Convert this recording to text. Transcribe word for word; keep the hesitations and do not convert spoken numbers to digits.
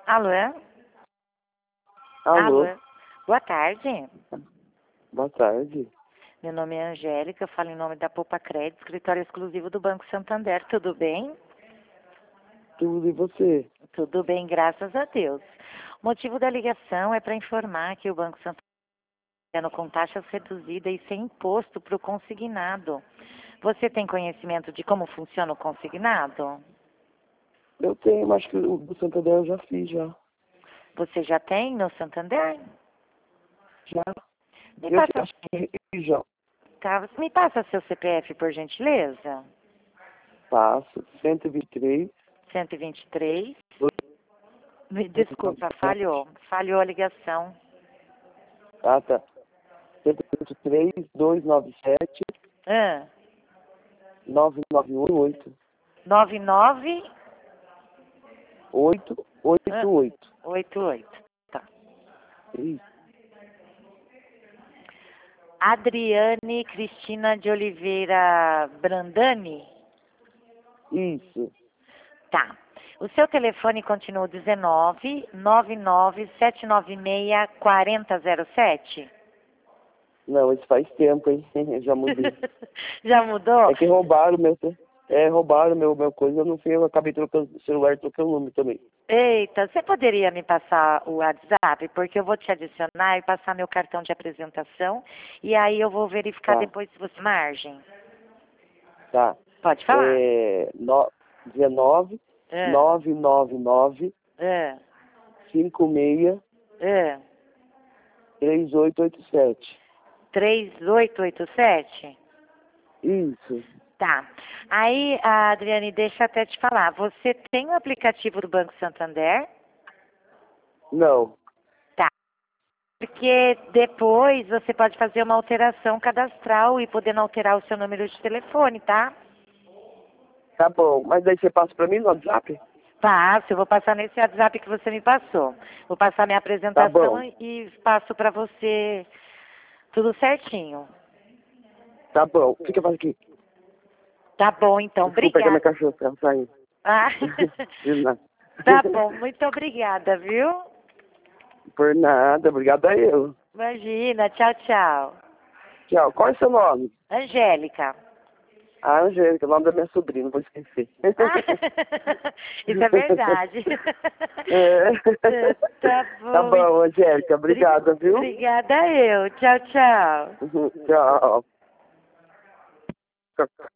Alô? Alô? Alô? Boa tarde. Boa tarde. Meu nome é Angélica, eu falo em nome da Poupa Crédito, escritório exclusivo do Banco Santander. Tudo bem? Tudo e você? Tudo bem, graças a Deus. O motivo da ligação é para informar que o Banco Santander com taxas reduzidas e sem imposto para o consignado. Você tem conhecimento de como funciona o consignado? Eu tenho, mas que o do Santander eu já fiz, já. Você já tem no Santander? Já? Me Eu passa, acho que já. tá, você me passa seu C P F, por gentileza? Passo. cento e vinte e três. cento e vinte e três. Me desculpa, falhou. Falhou a ligação. Ah, tá. cento e vinte e três, duzentos e noventa e sete, Ah, novecentos e noventa e oito. nove nove oito oito oito. oito oito. Tá. Isso. Adriane Cristina de Oliveira Brandani? Isso. Tá. O seu telefone continua dezenove, nove nove sete nove seis, quatro zero zero sete? Não, isso faz tempo, hein? Já mudei. Já mudou? É que roubaram meu... te- É, roubaram meu, meu coisa, eu não sei, eu acabei trocando o celular e troquei o número também. Eita, você poderia me passar o WhatsApp? Porque eu vou te adicionar e passar meu cartão de apresentação e aí eu vou verificar Tá, depois se você margem. tá. Pode falar. É, no, dezenove, É, nove nove nove, é, cinco seis, é. três oito oito sete. três oito oito sete? Isso. Tá. Aí, a Adriane, deixa eu até te falar. Você tem o aplicativo do Banco Santander? Não. Tá. Porque depois você pode fazer uma alteração cadastral e podendo alterar o seu número de telefone, tá? Tá bom. Mas daí você passa pra mim no WhatsApp? Passo, eu vou passar nesse WhatsApp que você me passou. Vou passar minha Tá apresentação bom. e passo para você tudo certinho. Tá bom. Fica fazendo aqui. Tá bom, então. Desculpa, é que a minha Obrigada. cachorra tá saindo. Ah, De nada. tá bom. Muito obrigada, viu? Por nada. Obrigado a eu. Imagina. Tchau, tchau. Tchau. Qual é o seu nome? Angélica. A Angélica, o nome da minha sobrinha, não vou esquecer. Ah, isso é verdade. É. Tá Tá bom. bom, Angélica. Obrigada, viu? Obrigada eu. Tchau, tchau. Tchau.